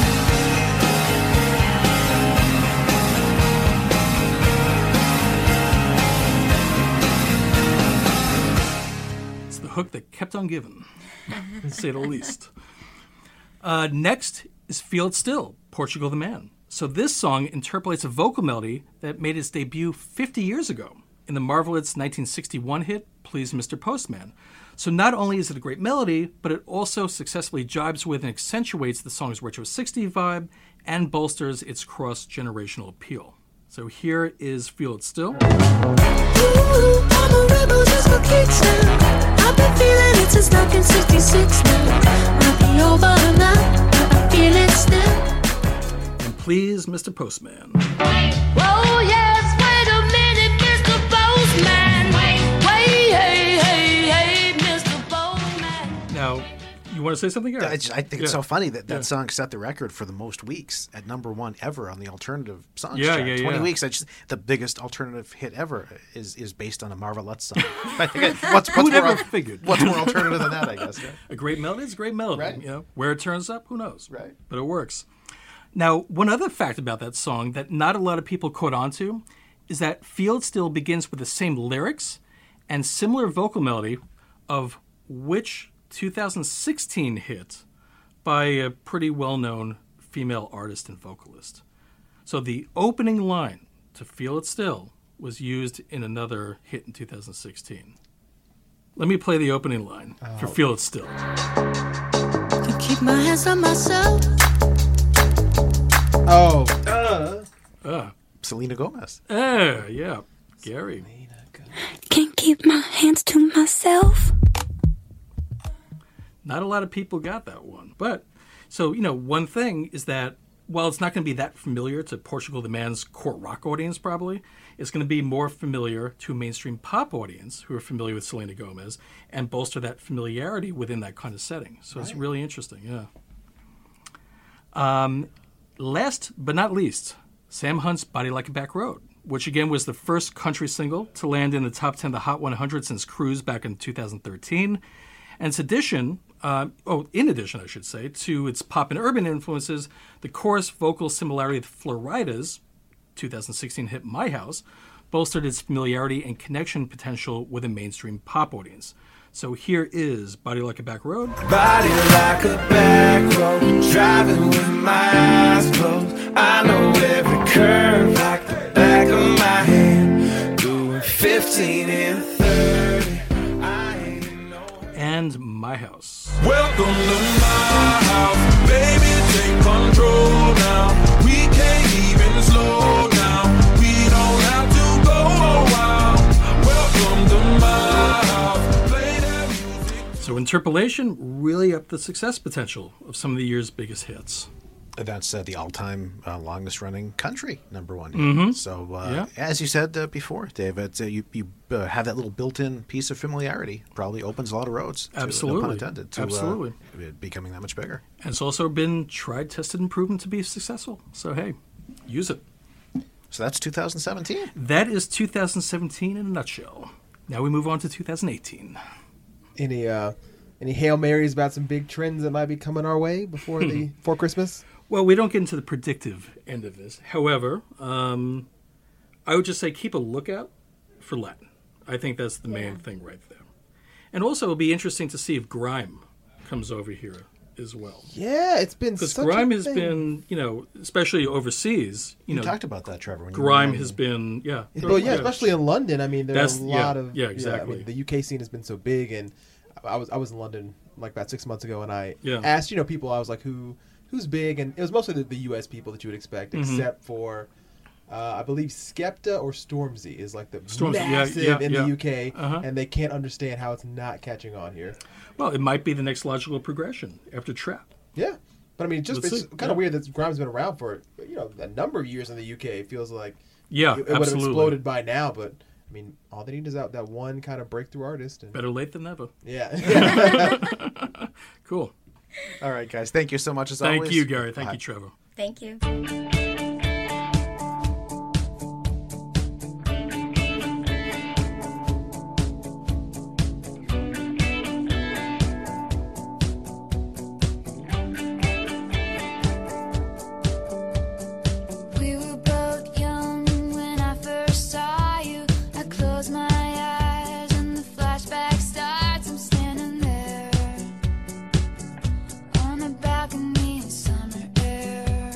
It's the hook that kept on giving, to say the least. Next is Feel It Still, Portugal the Man. So this song interpolates a vocal melody that made its debut 50 years ago in the Marvelettes' 1961 hit, Please Mr. Postman. So not only is it a great melody, but it also successfully jibes with and accentuates the song's retro 60s vibe and bolsters its cross-generational appeal. So here is Feel It Still. Ooh, I'm a rebel just for kicks now. I've been feeling it since 1966 now. Might be over tonight, but I feel it still. And Please Mr. Postman. Whoa, yes, wait a minute, Mr. Postman. Wait, hey, Mr. Postman. Now, you want to say something here? I think it's so funny that song set the record for the most weeks at number one ever on the alternative songs chart. 20 weeks. The biggest alternative hit ever is based on a Marvelettes song. I think Who never figured? What's more alternative than that, I guess. Yeah. A great melody is a great melody. Right. You know, where it turns up, who knows? Right. But it works. Now, one other fact about that song that not a lot of people caught on to is that Feel It Still begins with the same lyrics and similar vocal melody of which 2016 hit by a pretty well-known female artist and vocalist. So the opening line to Feel It Still was used in another hit in 2016. Let me play the opening line for Feel It Still. I keep my hands on myself. Selena Gomez. Yeah, Gary. Can't keep my hands to myself. Not a lot of people got that one. But, so, one thing is that while it's not going to be that familiar to Portugal the Man's core rock audience, probably, it's going to be more familiar to a mainstream pop audience who are familiar with Selena Gomez and bolster that familiarity within that kind of setting. So It's really interesting, yeah. Last but not least, Sam Hunt's Body Like a Back Road, which again was the first country single to land in the top 10 of the Hot 100 since Cruise back in 2013. And its addition, in addition, I should say, to its pop and urban influences, the chorus vocal similarity of Florida's 2016 hit My House bolstered its familiarity and connection potential with a mainstream pop audience. So here is Body Like a Back Road. Body like a back road, driving with my eyes closed. I know every curve like the back of my hand. Doing 15 and 30. And My House. Welcome to my house, baby, take control now. We can't even slow down. We don't have to go a while. Welcome to my house, play that music. So Interpolation really upped the success potential of some of the year's biggest hits. That's the all-time longest-running country #1 hit. Mhm. So, Yeah. as you said before, Dave, it's, you have that little built-in piece of familiarity. Probably opens a lot of roads. Absolutely. No pun intended. To, Absolutely. It becoming that much bigger. And it's also been tried, tested, and proven to be successful. So, hey, use it. So that's 2017. That is 2017 in a nutshell. Now we move on to 2018. Any Hail Marys about some big trends that might be coming our way before Christmas? Well, we don't get into the predictive end of this. However, I would just say keep a lookout for Latin. I think that's the main thing right there. And also, it'll be interesting to see if grime comes over here as well. Yeah, it's been because such grime a has thing. been, especially overseas. You talked about that, Trevor. when you Grime were in- has been, Well, yeah, especially in London. I mean, there's a lot of exactly. I mean, the UK scene has been so big, and I was in London like about 6 months ago, and I Yeah. asked people. I was like, who's big, and it was mostly the US people that you would expect, Mhm. except for I believe Skepta or Stormzy is like the Stormzy, yeah, massive in yeah. the UK, Uh-huh. and they can't understand how it's not catching on here. Well, it might be the next logical progression after trap. Yeah, but I mean, Let's it's see. kind of weird that grime's been around for a number of years in the UK. It feels like Yeah, it would have absolutely. exploded by now, but. I mean, all they need is that one kind of breakthrough artist. And... Better late than never. Yeah. Cool. All right, guys. Thank you so much as Thank always. you, Gary. Thank Bye. you, Trevor. Thank you. We were both young when I first saw you. I close my eyes and the flashback starts. I'm standing there on the balcony in summer air.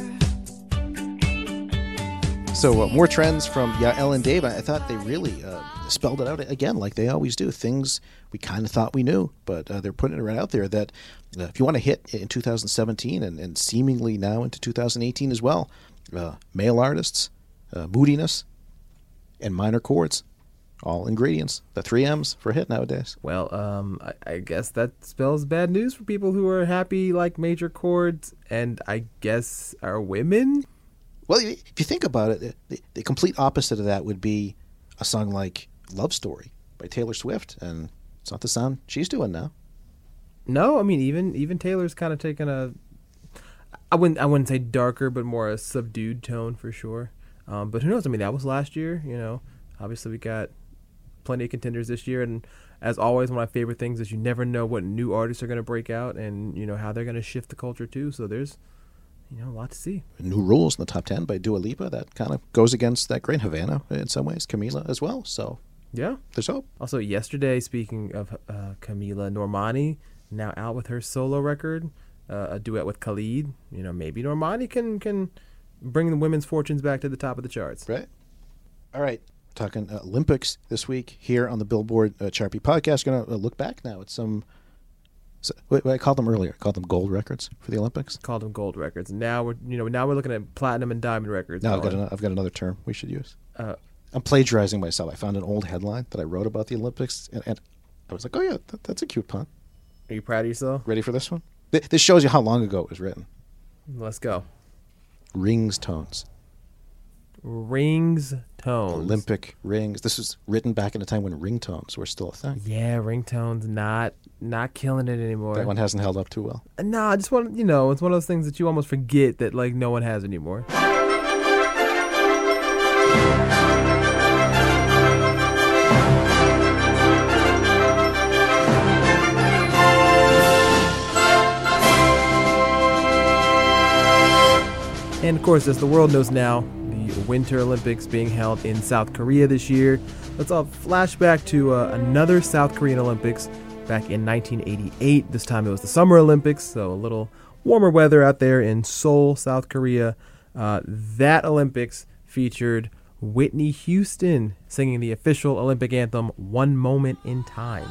So more trends from Yael and Dave. I thought they really spelled it out again, like they always do. Things we kind of thought we knew, but they're putting it right out there that if you want to hit in 2017 and seemingly now into 2018 as well, male artists, moodiness, and minor chords, all ingredients. The 3 M's for a hit nowadays. Well, I guess that spells bad news for people who are happy like major chords, and I guess are women. Well, if you think about it, the complete opposite of that would be a song like Love Story by Taylor Swift, and it's not the sound she's doing now. No, I mean even Taylor's kind of taken a, I wouldn't say darker, but more a subdued tone for sure. But who knows? I mean, that was last year. Obviously we got plenty of contenders this year, and as always, one of my favorite things is you never know what new artists are going to break out, and how they're going to shift the culture too. So there's a lot to see. New Rules in the top 10 by Dua Lipa. That kind of goes against that great Havana in some ways. Camila as well. So yeah, there's hope. Also, yesterday, speaking of Camila, Normani now out with her solo record, a duet with Khalid. Maybe Normani can bring the women's fortunes back to the top of the charts. Right. All right. Talking Olympics this week here on the Billboard Chartbeat podcast. Going to look back now at some. What I called them earlier. I called them gold records for the Olympics. Called them gold records. Now we're looking at platinum and diamond records. Now I've got another term we should use. I'm plagiarizing myself. I found an old headline that I wrote about the Olympics, and I was like, oh yeah, that's a cute pun. Are you proud of yourself? Ready for this one? This shows you how long ago it was written. Let's go. Rings tones. Rings tones. Olympic rings. This was written back in a time when ringtones were still a thing. Yeah, ringtones not killing it anymore. That one hasn't held up too well. No, I just want it's one of those things that you almost forget that like no one has anymore. And of course, as the world knows now, the Winter Olympics being held in South Korea this year. Let's all flash back to another South Korean Olympics back in 1988. This time it was the Summer Olympics, so a little warmer weather out there in Seoul, South Korea. That Olympics featured Whitney Houston singing the official Olympic anthem, One Moment in Time.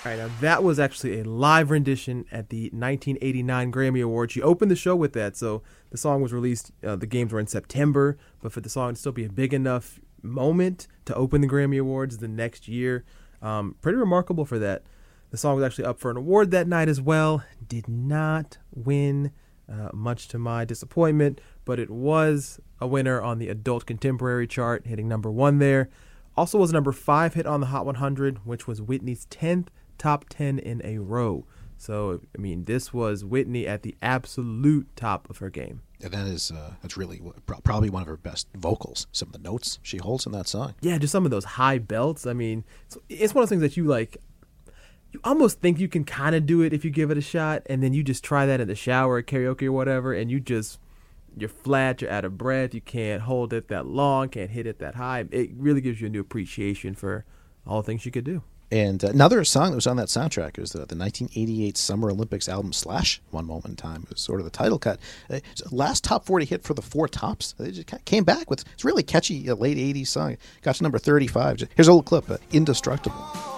All right, now that was actually a live rendition at the 1989 Grammy Awards. She opened the show with that, so the song was released, the games were in September, but for the song to still be a big enough moment to open the Grammy Awards the next year, pretty remarkable for that. The song was actually up for an award that night as well. Did not win, much to my disappointment, but it was a winner on the Adult Contemporary chart, hitting number 1 there. Also was a number 5 hit on the Hot 100, which was Whitney's 10th top 10 in a row. So, I mean, this was Whitney at the absolute top of her game. And that's really probably one of her best vocals. Some of the notes she holds in that song. Yeah, just some of those high belts. I mean, it's one of those things that you like. You almost think you can kind of do it if you give it a shot, and then you just try that in the shower, karaoke or whatever, and you're flat, you're out of breath, you can't hold it that long, can't hit it that high. It really gives you a new appreciation for all the things you could do. And another song that was on that soundtrack was the 1988 Summer Olympics album Slash, One Moment in Time. It was sort of the title cut. Last top 40 hit for the Four Tops. They just came back with it's really catchy late 80s song. Got to number 35. Here's a little clip, Indestructible.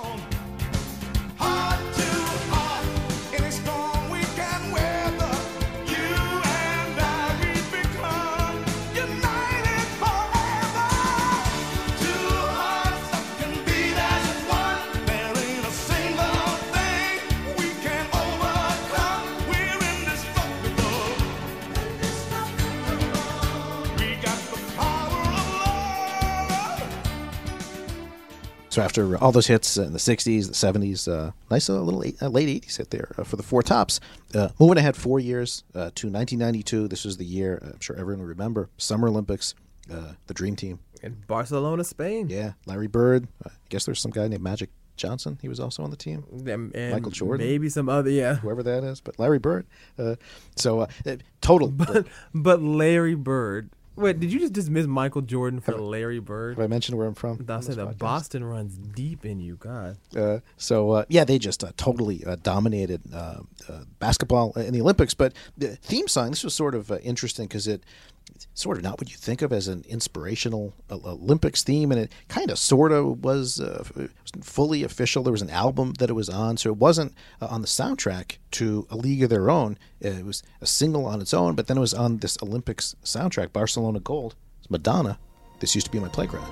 So after all those hits in the 60s, the 70s, nice little late 80s hit there for the Four Tops. Moving ahead 4 years to 1992. This was the year, I'm sure everyone will remember, Summer Olympics, the Dream Team. In Barcelona, Spain. Yeah, Larry Bird. I guess there's some guy named Magic Johnson. He was also on the team. And Michael Jordan. Maybe some other, yeah. Whoever that is. But Larry Bird. Total. But Larry Bird. Wait, did you just dismiss Michael Jordan for Larry Bird? Have I mentioned where I'm from? I said that Boston runs deep in you, God. They just totally dominated basketball in the Olympics. But the theme song, this was sort of interesting because it's sort of not what you think of as an inspirational Olympics theme, and it kind of sort of was fully official. There was an album that it was on, so it wasn't on the soundtrack to A League of Their Own. It was a single on its own, but then it was on this Olympics soundtrack, Barcelona Gold. It's Madonna, This Used to Be My Playground.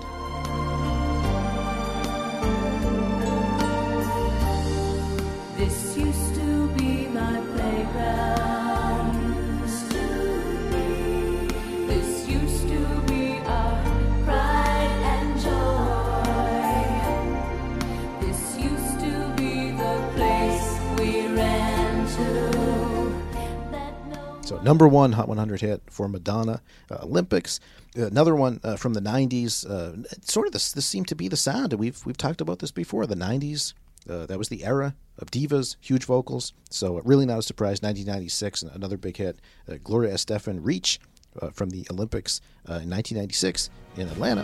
This used to be my playground. This used to be our pride and joy. This used to be the place we ran to. So number 1 Hot 100 hit for Madonna, Olympics. Another one from the 90s. Sort of this seemed to be the sound. We've talked about this before. The 90s. That was the era of divas, huge vocals. So really not a surprise. 1996, another big hit. Gloria Estefan, Reach, from the Olympics in 1996 in Atlanta.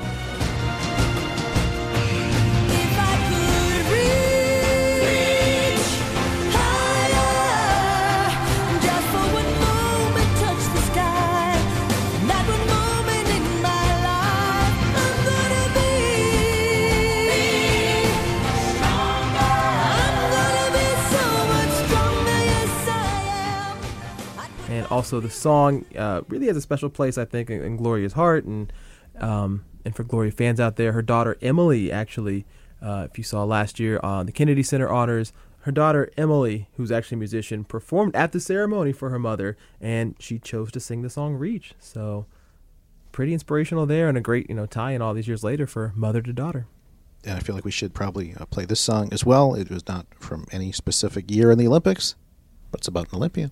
And also the song really has a special place, I think, in Gloria's heart, and for Gloria fans out there. Her daughter Emily, actually, if you saw last year on the Kennedy Center Honors, her daughter Emily, who's actually a musician, performed at the ceremony for her mother, and she chose to sing the song Reach. So pretty inspirational there, and a great tie-in all these years later for mother to daughter. And I feel like we should probably play this song as well. It was not from any specific year in the Olympics, but it's about an Olympian.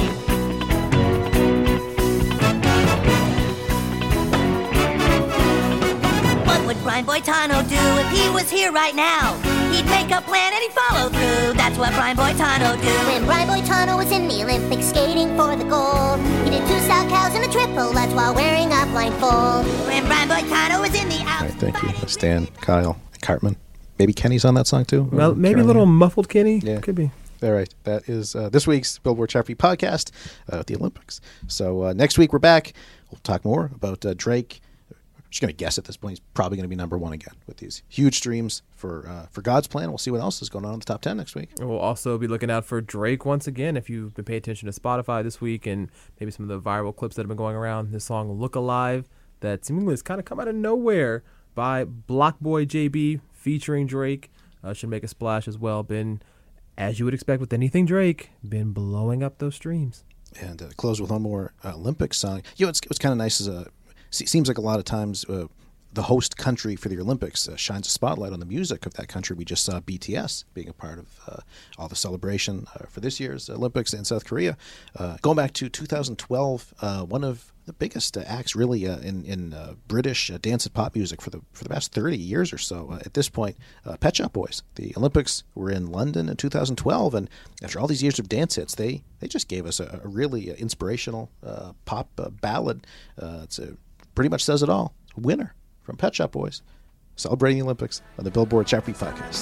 Would Brian Boitano do if he was here right now? He'd make a plan and he'd follow through. That's what Brian Boitano do. When Brian Boitano was in the Olympics skating for the gold, he did 2 style cows and a triple. That's while wearing a blindfold. When Brian Boitano was in the Alps. All right, thank you, Stan, Kyle, Cartman. Maybe Kenny's on that song too. Well, maybe a little muffled Kenny. Yeah, could be. All right, that is this week's Billboard Chart Beat podcast at the Olympics. So next week we're back. We'll talk more about Drake just going to guess at this point, he's probably going to be number one again with these huge streams for God's Plan. We'll see what else is going on in the top 10 next week. And we'll also be looking out for Drake once again. If you've been paying attention to Spotify this week and maybe some of the viral clips that have been going around, this song Look Alive that seemingly has kind of come out of nowhere by Blockboy JB featuring Drake should make a splash as well. Been, as you would expect with anything Drake, been blowing up those streams. And close with one more Olympic song. It's kind of nice seems like a lot of times the host country for the Olympics shines a spotlight on the music of that country. We just saw BTS being a part of all the celebration for this year's Olympics in South Korea. Going back to 2012, one of the biggest acts really in British dance and pop music for the past 30 years or so. At this point, Pet Shop Boys. The Olympics were in London in 2012, and after all these years of dance hits, they just gave us a really inspirational pop ballad. It's pretty much says it all. Winner from Pet Shop Boys, celebrating the Olympics on the Billboard Chart Beat podcast.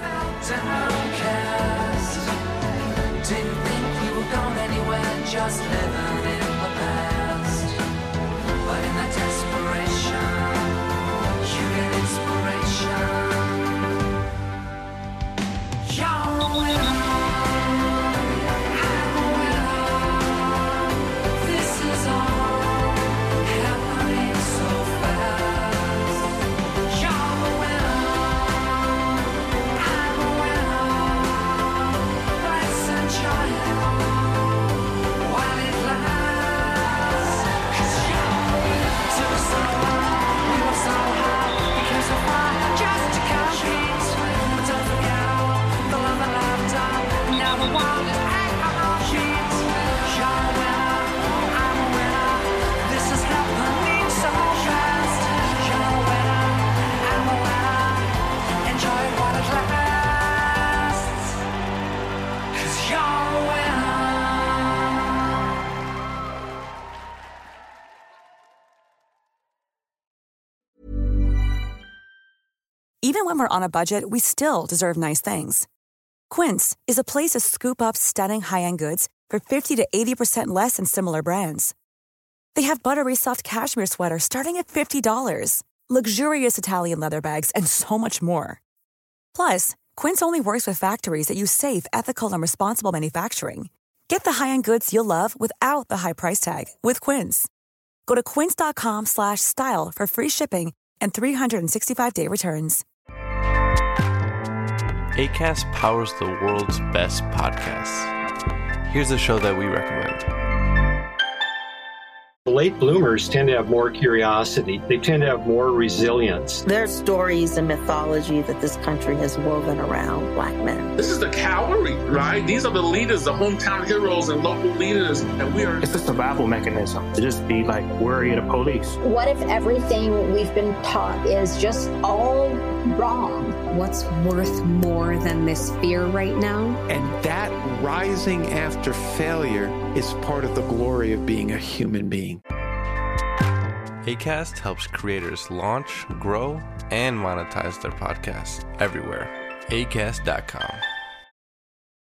Didn't think you were going anywhere, just living in the past. But in that desperation, you get inspiration. You're a winner, I'm a winner. This is all happening so fast. You're a winner, I'm a winner. Let's enjoy it while it lasts. 'Cause you're a winner. Took us so long, we were so high, because of fire just to compete. But don't forget all the love and laughter. Now the world is at our feet. You're a winner, I'm a winner. This is happening so fast. You're a winner, I'm a winner. Enjoy it while it lasts. 'Cause you're a winner. Even when we're on a budget, we still deserve nice things. Quince is a place to scoop up stunning high-end goods for 50 to 80% less than similar brands. They have buttery soft cashmere sweaters starting at $50, luxurious Italian leather bags, and so much more. Plus, Quince only works with factories that use safe, ethical, and responsible manufacturing. Get the high-end goods you'll love without the high price tag with Quince. Go to quince.com/style for free shipping and 365-day returns. Acast powers the world's best podcasts. Here's a show that we recommend. Late bloomers tend to have more curiosity. They tend to have more resilience. There's stories and mythology that this country has woven around Black men. This is the cavalry, right? These are the leaders, the hometown heroes and local leaders, and we are... It's a survival mechanism to just be like worried of the police. What if everything we've been taught is just all wrong? What's worth more than this fear right now? And that rising after failure is part of the glory of being a human being. Acast helps creators launch, grow, and monetize their podcasts everywhere. Acast.com.